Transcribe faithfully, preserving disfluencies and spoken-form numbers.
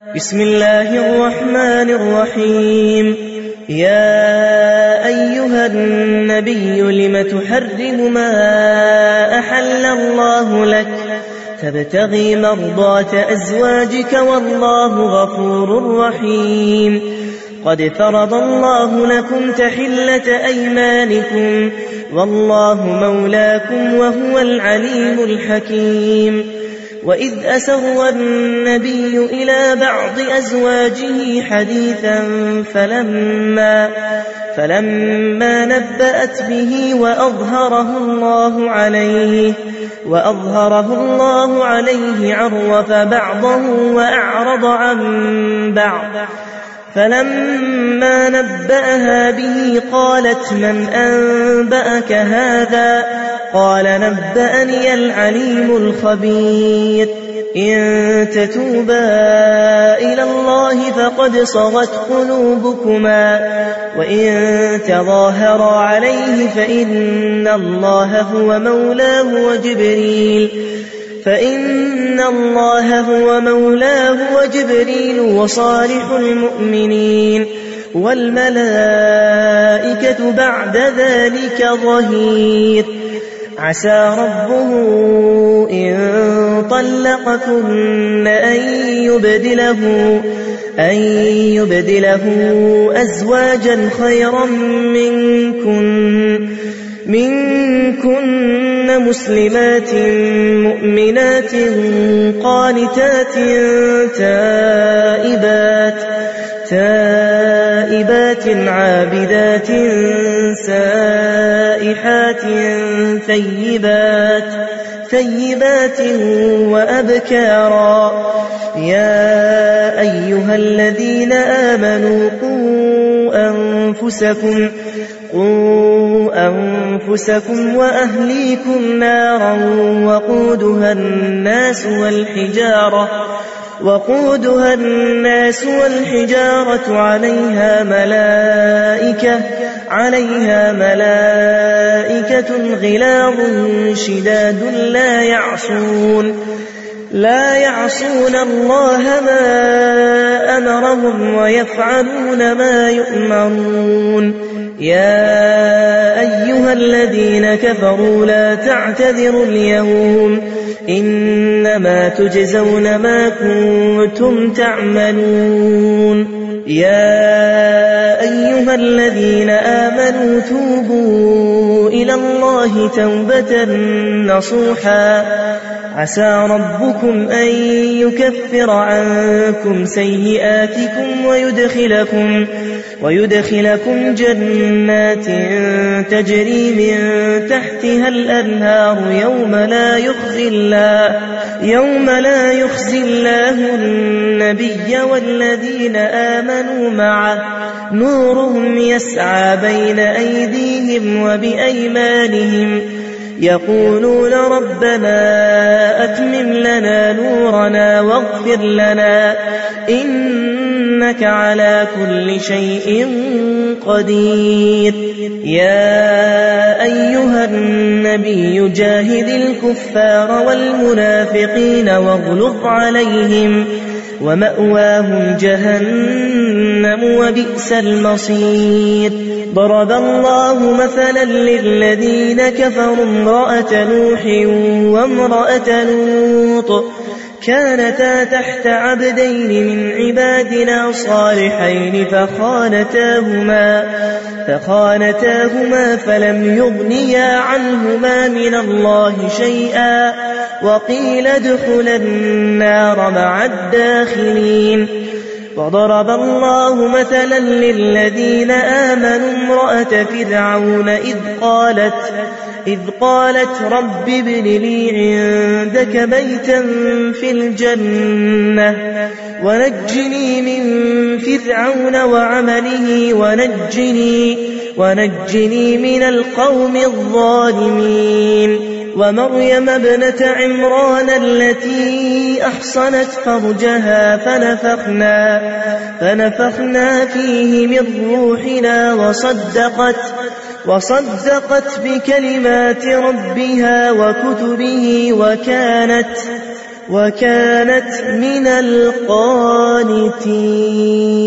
بسم الله الرحمن الرحيم. يا أيها النبي لم تحرم ما أحل الله لك تبتغي مرضات أزواجك والله غفور رحيم. قد فرض الله لكم تحلة أيمانكم والله مولاكم وهو العليم الحكيم. وإذ أسر النبي إلى بعض أزواجه حديثا فلما, فلما نبأت به وأظهره الله عليه وأظهره الله عليه عرف بعضه وأعرض عن بعض. فلما نبأها به قالت من أنبأك هذا؟ قال نبأني العليم الخبير. إن تتوبا إلى الله فقد صغت قلوبكما وإن تظاهرا عليه فإن الله هو مولاه وجبريل فإن الله هو مولاه وجبريل وصالح المؤمنين والملائكة بعد ذلك ظهير. عسى ربه إن طلقكن أن يبدله, أن يبدله أزواجا خيرا منكن, منكن مسلمات مؤمنات قانتات تائبات, تائبات عابدات سائحات ثيبات, ثيبات وأبكارا. يا أيها الذين آمنوا قوا أنفسكم, قوا أنفسكم وأهليكم نارا وقودها الناس والحجارة وقودها الناس والحجارة عليها ملائكة عليها ملائكة غلاظ شداد لا يعصون لا يعصون الله ما أمرهم ويفعلون ما يؤمرون. يا أيها الذين كفروا لا تعتذروا اليوم إنما تجزون ما كنتم تعملون. يا أيها الذين آمنوا توبوا إلى الله توبة نصوحا عسى ربكم أن يكفر عنكم سيئاتكم ويدخلكم, ويدخلكم جنات تجري من تحتها الأنهار يوم لا يخزي الله, يوم لا يخزي الله النبي والذين آمنوا معه نورهم يسعى بين أيديهم وبأيمانهم يقولون ربنا أتمم لنا نورنا واغفر لنا إنك على كل شيء قدير. يا أيها النبي جاهد الكفار والمنافقين واغلظ عليهم ومأواهم جهنم وبئس المصير. ضرب الله مثلا للذين كفروا امرأة نوح وامرأة لوط كانتا تحت عبدين من عبادنا صالحين فخانتاهما, فخانتاهما فلم يغنيا عنهما من الله شيئا وقيل ادخلا النار مع الداخلين. وضرب الله مثلا للذين آمنوا امرأة فرعون إذ قالت, إذ قالت رب ابن لي عندك بيتا في الجنة ونجني من فرعون وعمله ونجني, ونجني من القوم الظالمين. ومريم ابنة عمران التي أحصنت فرجها فنفخنا, فنفخنا فيه من روحنا وصدقت, وصدقت بكلمات ربها وكتبه وكانت وكانت من القانتين.